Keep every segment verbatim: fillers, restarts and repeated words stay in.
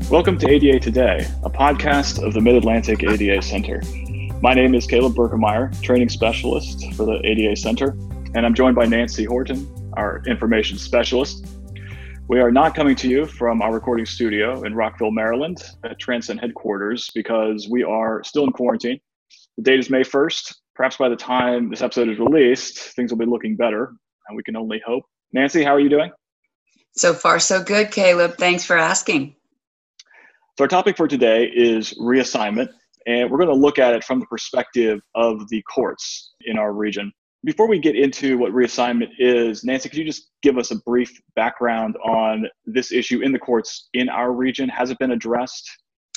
Welcome to A D A Today, a podcast of the Mid-Atlantic A D A Center. My name is Caleb Berkemeyer, training specialist for the A D A Center, and I'm joined by Nancy Horton, our information specialist. We are not coming to you from our recording studio in Rockville, Maryland at Transcend headquarters because we are still in quarantine. The date is May first. Perhaps by the time this episode is released, things will be looking better, and we can only hope. Nancy, how are you doing? So far, so good, Caleb. Thanks for asking. So our topic for today is reassignment, and we're going to look at it from the perspective of the courts in our region. Before we get into what reassignment is, Nancy, could you just give us a brief background on this issue in the courts in our region? Has it been addressed?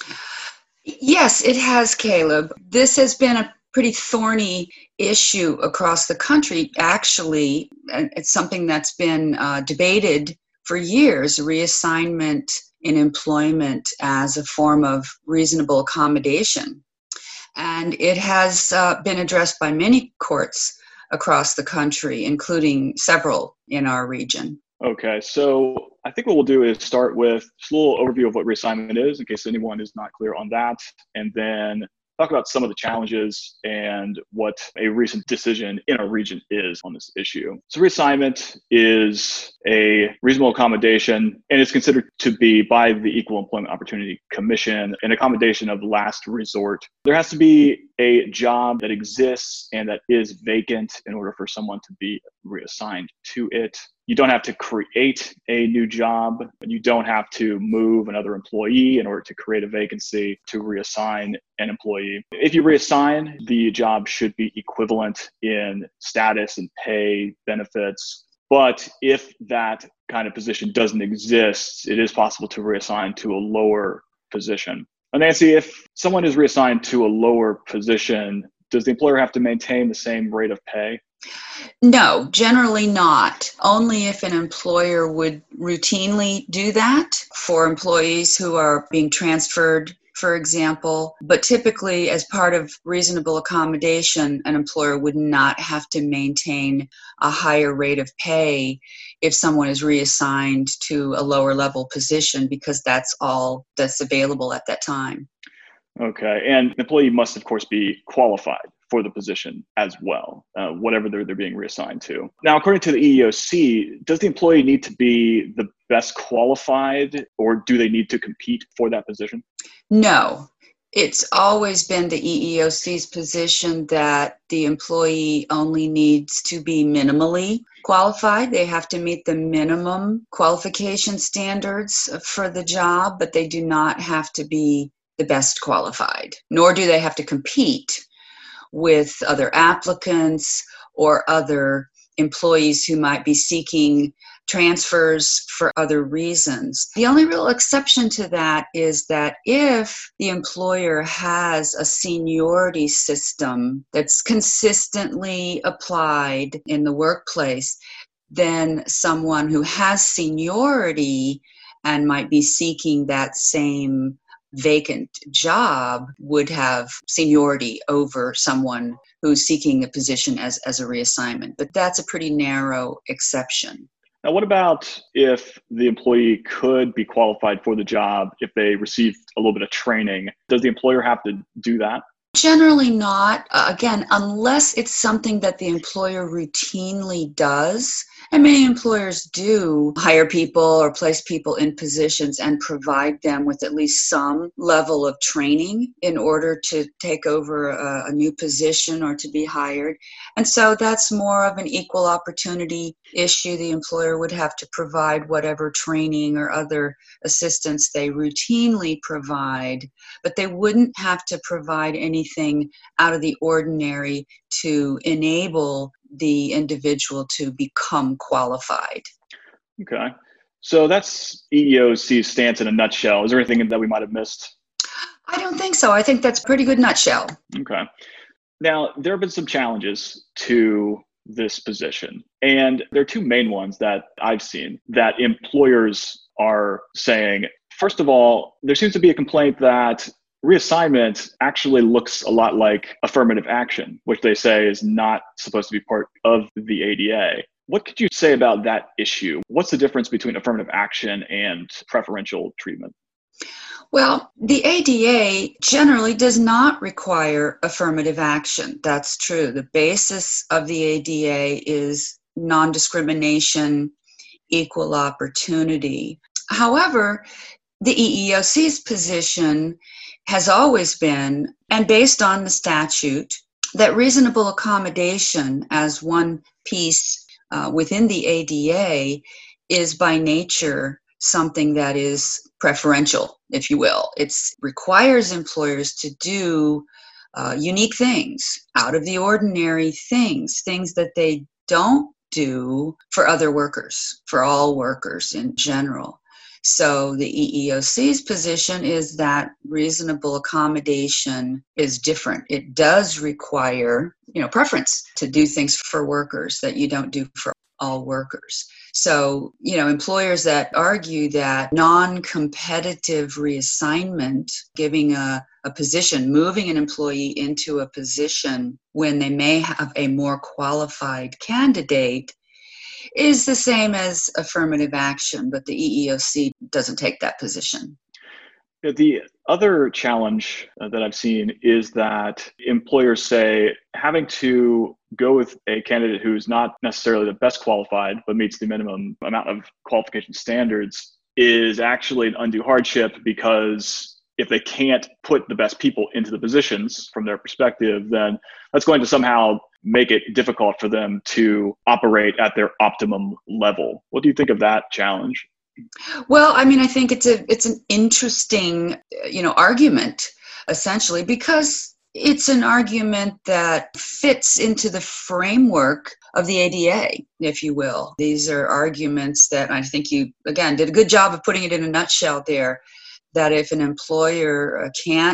Yes, it has, Caleb. This has been a pretty thorny issue across the country, actually. It's something that's been uh, debated for years, reassignment in employment as a form of reasonable accommodation. And it has uh, been addressed by many courts across the country, including several in our region. Okay, so I think what we'll do is start with just a little overview of what reassignment is, in case anyone is not clear on that, and then talk about some of the challenges and what a recent decision in our region is on this issue. So reassignment is a reasonable accommodation, and it's considered to be by the Equal Employment Opportunity Commission an accommodation of last resort. There has to be a job that exists and that is vacant in order for someone to be reassigned to it. You don't have to create a new job. You don't have to move another employee in order to create a vacancy to reassign an employee. If you reassign, the job should be equivalent in status and pay, benefits. But if that kind of position doesn't exist, it is possible to reassign to a lower position. And Nancy, if someone is reassigned to a lower position, does the employer have to maintain the same rate of pay? No, generally not. Only if an employer would routinely do that for employees who are being transferred, for example. But typically, as part of reasonable accommodation, an employer would not have to maintain a higher rate of pay if someone is reassigned to a lower level position, because that's all that's available at that time. Okay, and the employee must, of course, be qualified for the position as well, uh, whatever they're, they're being reassigned to. Now, according to the E E O C, does the employee need to be the best qualified, or do they need to compete for that position? No. It's always been the E E O C's position that the employee only needs to be minimally qualified. They have to meet the minimum qualification standards for the job, but they do not have to be the best qualified, nor do they have to compete with other applicants or other employees who might be seeking transfers for other reasons. The only real exception to that is that if the employer has a seniority system that's consistently applied in the workplace, then someone who has seniority and might be seeking that same vacant job would have seniority over someone who's seeking a position as, as a reassignment. But that's a pretty narrow exception. Now, what about if the employee could be qualified for the job if they received a little bit of training? Does the employer have to do that? Generally not. Uh, again, unless it's something that the employer routinely does. And many employers do hire people or place people in positions and provide them with at least some level of training in order to take over a, a new position or to be hired. And so that's more of an equal opportunity issue. The employer would have to provide whatever training or other assistance they routinely provide, but they wouldn't have to provide anything out of the ordinary to enable the individual to become qualified. Okay. So that's E E O C's stance in a nutshell. Is there anything that we might have missed? I don't think so. I think that's a pretty good nutshell. Okay. Now, there have been some challenges to this position, and there are two main ones that I've seen that employers are saying. First of all, there seems to be a complaint that reassignment actually looks a lot like affirmative action, which they say is not supposed to be part of the A D A. What could you say about that issue? What's the difference between affirmative action and preferential treatment? Well, the A D A generally does not require affirmative action. That's true. The basis of the A D A is non-discrimination, equal opportunity. However, the E E O C's position has always been, and based on the statute, that reasonable accommodation as one piece uh, within the A D A is by nature something that is preferential, if you will. It requires employers to do uh, unique things, out of the ordinary things, things that they don't do for other workers, for all workers in general. So the E E O C's position is that reasonable accommodation is different. It does require, you know, preference to do things for workers that you don't do for all workers. So, you know, employers that argue that non-competitive reassignment, giving a, a position, moving an employee into a position when they may have a more qualified candidate, is the same as affirmative action, but the E E O C doesn't take that position. The other challenge uh, that I've seen is that employers say having to go with a candidate who's not necessarily the best qualified, but meets the minimum amount of qualification standards is actually an undue hardship, because if they can't put the best people into the positions from their perspective, then that's going to somehow make it difficult for them to operate at their optimum level. What do you think of that challenge? Well, I mean, I think it's a it's an interesting, you know, argument, essentially, because it's an argument that fits into the framework of the A D A, if you will. These are arguments that I think you, again, did a good job of putting it in a nutshell there, that if an employer can't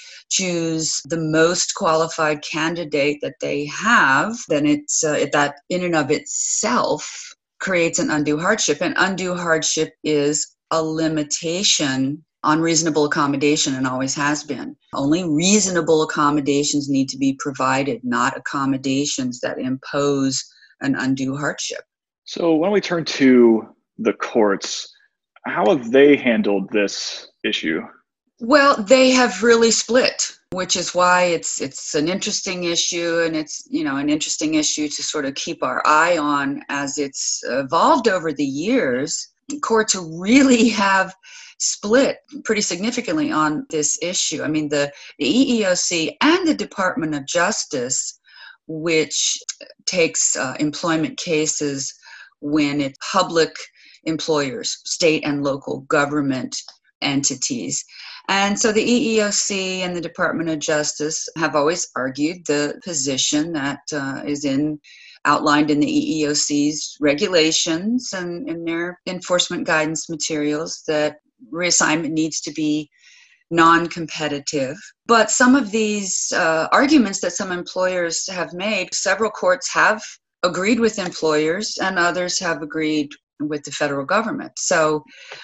choose the most qualified candidate that they have, then it's uh, that in and of itself creates an undue hardship. And undue hardship is a limitation on reasonable accommodation, and always has been. Only reasonable accommodations need to be provided, not accommodations that impose an undue hardship. So when we turn to the courts, how have they handled this issue? Well, they have really split, which is why it's it's an interesting issue, and it's, you know, an interesting issue to sort of keep our eye on as it's evolved over the years. Courts really have split pretty significantly on this issue. I mean, the, the E E O C and the Department of Justice, which takes uh, employment cases when it's public employers, state and local government entities. And so the E E O C and the Department of Justice have always argued the position that uh, is in outlined in the E E O C's regulations and in their enforcement guidance materials, that reassignment needs to be non-competitive. But some of these uh, arguments that some employers have made, several courts have agreed with employers and others have agreed with the federal government. So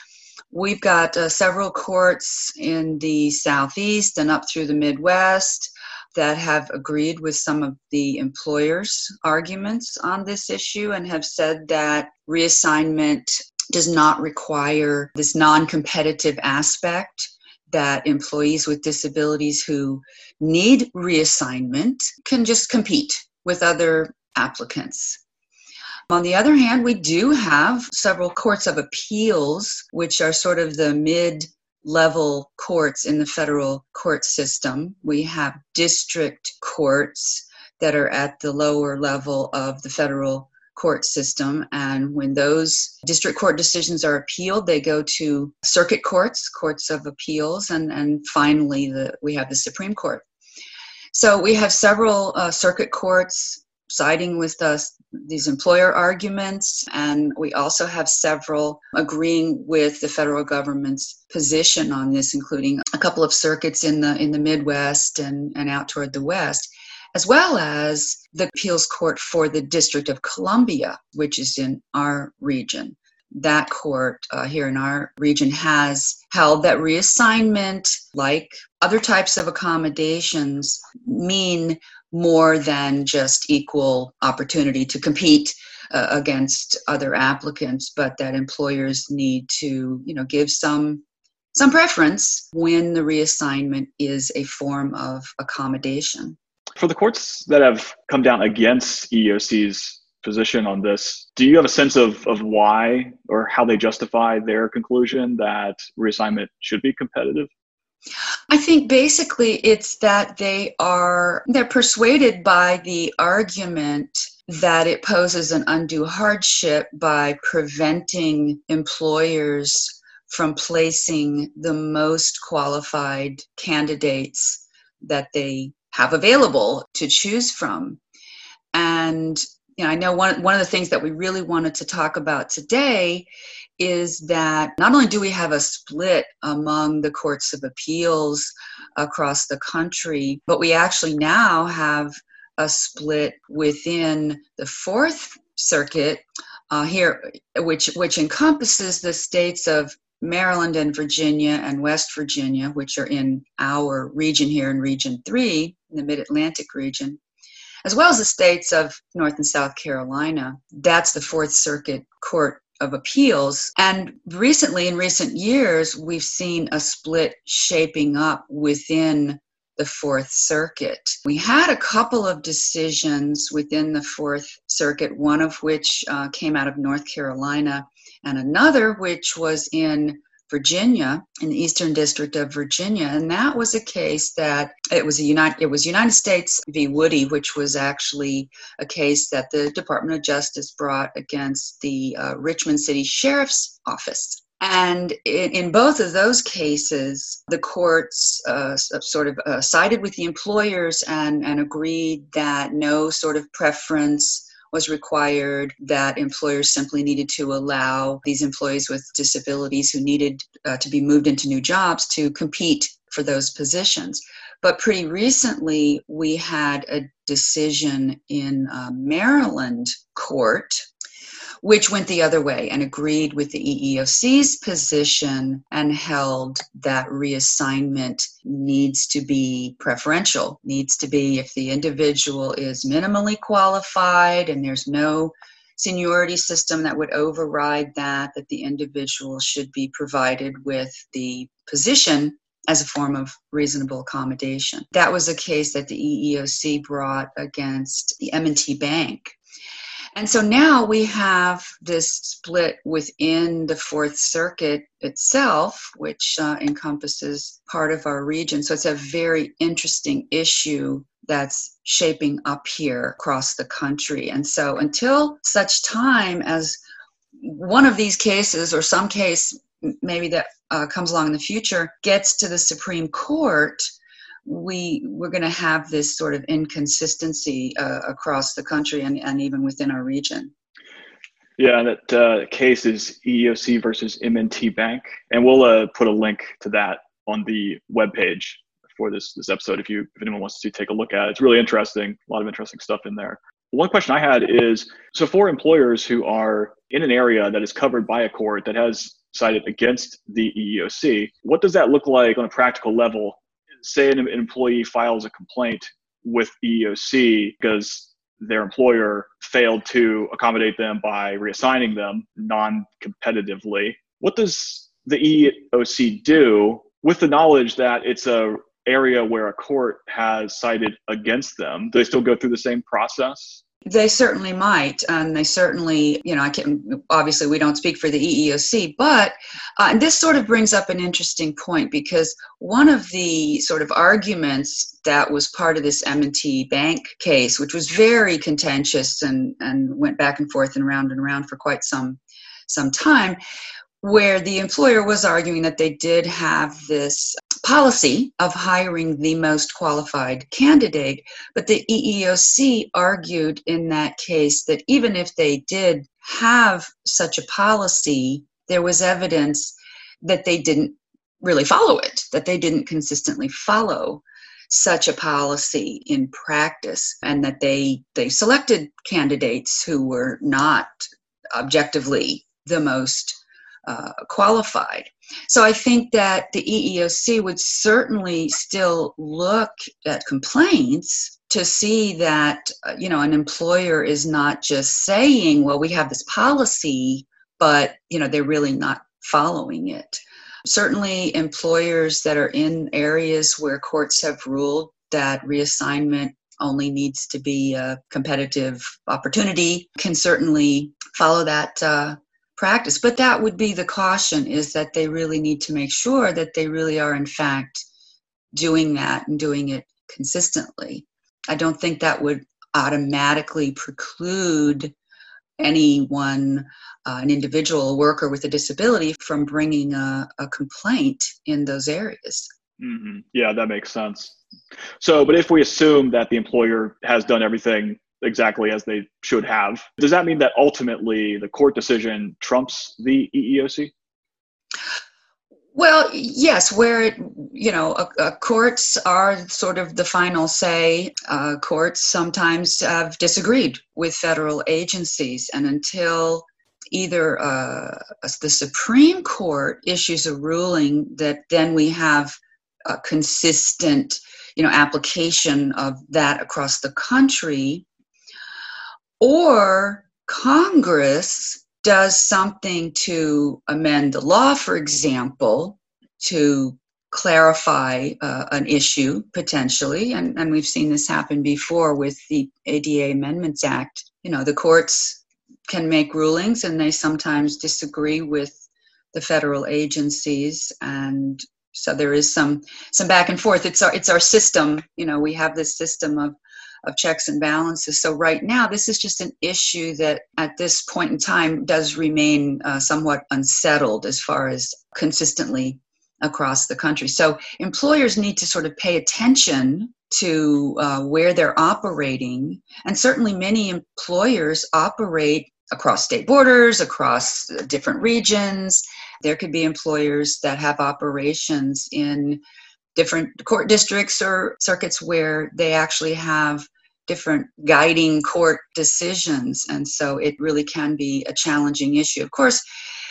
we've got uh, several courts in the Southeast and up through the Midwest that have agreed with some of the employers' arguments on this issue and have said that reassignment does not require this non-competitive aspect, that employees with disabilities who need reassignment can just compete with other applicants. On the other hand, we do have several courts of appeals, which are sort of the mid-level courts in the federal court system. We have district courts that are at the lower level of the federal court system. And when those district court decisions are appealed, they go to circuit courts, courts of appeals, and, and finally the, we have the Supreme Court. So we have several uh, circuit courts siding with us, these employer arguments, and we also have several agreeing with the federal government's position on this, including a couple of circuits in the in the Midwest and, and out toward the West, as well as the appeals court for the District of Columbia, which is in our region. That court uh, here in our region has held that reassignment, like other types of accommodations, mean more than just equal opportunity to compete uh, against other applicants, but that employers need to, you know, give some some preference when the reassignment is a form of accommodation. For the courts that have come down against E E O C's position on this, do you have a sense of, of why or how they justify their conclusion that reassignment should be competitive? I think basically it's that they are, they're persuaded by the argument that it poses an undue hardship by preventing employers from placing the most qualified candidates that they have available to choose from. And you know, I know one, one of the things that we really wanted to talk about today is that not only do we have a split among the courts of appeals across the country, but we actually now have a split within the Fourth Circuit uh, here, which which encompasses the states of Maryland and Virginia and West Virginia, which are in our region here in Region three, in the Mid-Atlantic region, as well as the states of North and South Carolina. That's the Fourth Circuit Court of Appeals. And recently, in recent years, we've seen a split shaping up within the Fourth Circuit. We had a couple of decisions within the Fourth Circuit, one of which uh, came out of North Carolina, and another which was in Virginia, in the Eastern District of Virginia. And that was a case that it was a United, it was United States v. Woody, which was actually a case that the Department of Justice brought against the uh, Richmond City Sheriff's Office. And in, in both of those cases, the courts uh, sort of uh, sided with the employers and, and agreed that no sort of preference was required, that employers simply needed to allow these employees with disabilities who needed uh, to be moved into new jobs to compete for those positions. But pretty recently, we had a decision in uh, Maryland court which went the other way and agreed with the E E O C's position and held that reassignment needs to be preferential, needs to be if the individual is minimally qualified and there's no seniority system that would override that, that the individual should be provided with the position as a form of reasonable accommodation. That was a case that the E E O C brought against the M and T Bank. And so now we have this split within the Fourth Circuit itself, which uh, encompasses part of our region. So it's a very interesting issue that's shaping up here across the country. And so until such time as one of these cases or some case maybe that uh, comes along in the future gets to the Supreme Court, we, we're going to have this sort of inconsistency uh, across the country and, and even within our region. Yeah, that uh, case is E E O C versus M and T Bank. And we'll uh, put a link to that on the webpage for this, this episode if you if anyone wants to take a look at it. It's really interesting, a lot of interesting stuff in there. One question I had is, so for employers who are in an area that is covered by a court that has sided against the E E O C, what does that look like on a practical level? Say an employee files a complaint with E E O C because their employer failed to accommodate them by reassigning them non-competitively. What does the E E O C do with the knowledge that it's a area where a court has sided against them? Do they still go through the same process? They certainly might, and they certainly, you know, I can, obviously we don't speak for the E E O C, but uh, and this sort of brings up an interesting point, because one of the sort of arguments that was part of this M and T Bank case, which was very contentious and, and went back and forth and round and around for quite some some time, where the employer was arguing that they did have this policy of hiring the most qualified candidate, but the E E O C argued in that case that even if they did have such a policy, there was evidence that they didn't really follow it, that they didn't consistently follow such a policy in practice, and that they they selected candidates who were not objectively the most Uh, qualified. So I think that the E E O C would certainly still look at complaints to see that, uh, you know, an employer is not just saying, well, we have this policy, but, you know, they're really not following it. Certainly employers that are in areas where courts have ruled that reassignment only needs to be a competitive opportunity can certainly follow that uh, practice. But that would be the caution, is that they really need to make sure that they really are in fact doing that and doing it consistently. I don't think that would automatically preclude anyone, uh, an individual worker with a disability, from bringing a, a complaint in those areas. Mm-hmm. Yeah, that makes sense. So, but if we assume that the employer has done everything exactly as they should have, does that mean that ultimately the court decision trumps the E E O C? Well, yes, where, it, you know, uh, uh, courts are sort of the final say. Uh, courts sometimes have disagreed with federal agencies, and until either uh, the Supreme Court issues a ruling that then we have a consistent, you know, application of that across the country, or Congress does something to amend the law, for example, to clarify uh, an issue potentially, and, and we've seen this happen before with the A D A Amendments Act. You know, the courts can make rulings and they sometimes disagree with the federal agencies, and so there is some some back and forth. It's our it's our system. You know, we have this system of of checks and balances. So right now, this is just an issue that at this point in time does remain uh, somewhat unsettled as far as consistently across the country. So employers need to sort of pay attention to uh, where they're operating. And certainly many employers operate across state borders, across different regions. There could be employers that have operations in different court districts or circuits where they actually have different guiding court decisions. And so it really can be a challenging issue. Of course,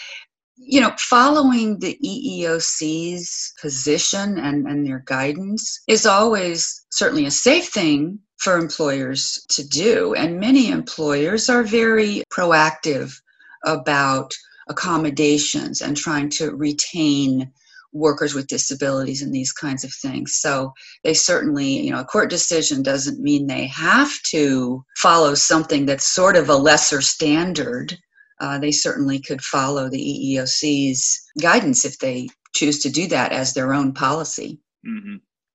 you know, following the E E O C's position and, and their guidance is always certainly a safe thing for employers to do. And many employers are very proactive about accommodations and trying to retain workers with disabilities and these kinds of things. So they certainly, you know, a court decision doesn't mean they have to follow something that's sort of a lesser standard. Uh, they certainly could follow the E E O C's guidance if they choose to do that as their own policy. Mm-hmm.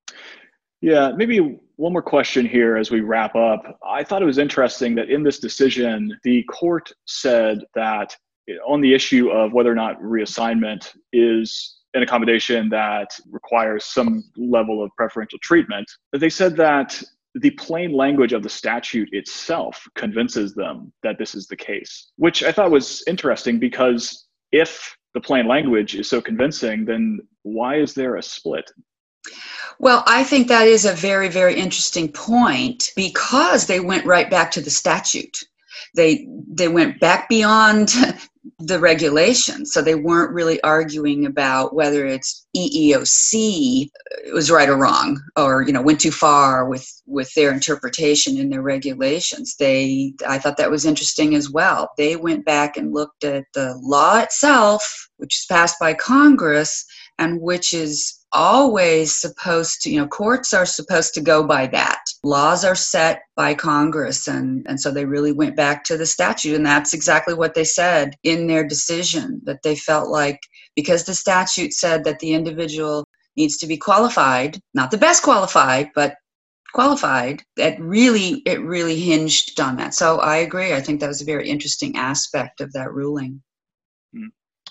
Yeah, maybe one more question here as we wrap up. I thought it was interesting that in this decision, the court said that on the issue of whether or not reassignment is an accommodation that requires some level of preferential treatment, that they said that the plain language of the statute itself convinces them that this is the case, which I thought was interesting, because if the plain language is so convincing, then why is there a split? Well, I think that is a very, very interesting point, because they went right back to the statute. They they went back beyond the regulations. So they weren't really arguing about whether it's E E O C was right or wrong, or, you know, went too far with, with their interpretation in their regulations. They, I thought that was interesting as well. They went back and looked at the law itself, which is passed by Congress, and which is always supposed to, you know, courts are supposed to go by that. Laws are set by Congress, and, and so they really went back to the statute, and that's exactly what they said in their decision, that they felt like because the statute said that the individual needs to be qualified, not the best qualified, but qualified, that really, it really hinged on that. So I agree. I think that was a very interesting aspect of that ruling. Hmm.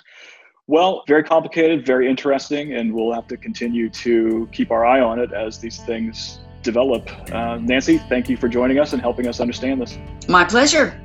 Well, very complicated, very interesting, and we'll have to continue to keep our eye on it as these things develop. Uh, Nancy, thank you for joining us and helping us understand this. My pleasure.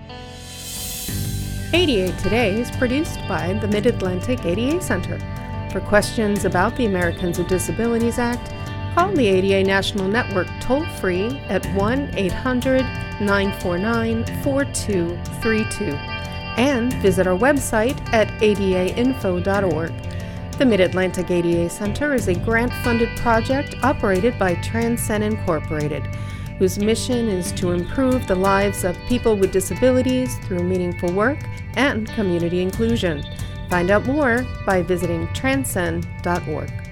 A D A Today is produced by the Mid-Atlantic A D A Center. For questions about the Americans with Disabilities Act, call the A D A National Network toll-free at one eight hundred nine four nine four two three two. And visit our website at A D A info dot org. The Mid-Atlantic A D A Center is a grant-funded project operated by Transcend Incorporated, whose mission is to improve the lives of people with disabilities through meaningful work and community inclusion. Find out more by visiting transcend dot org.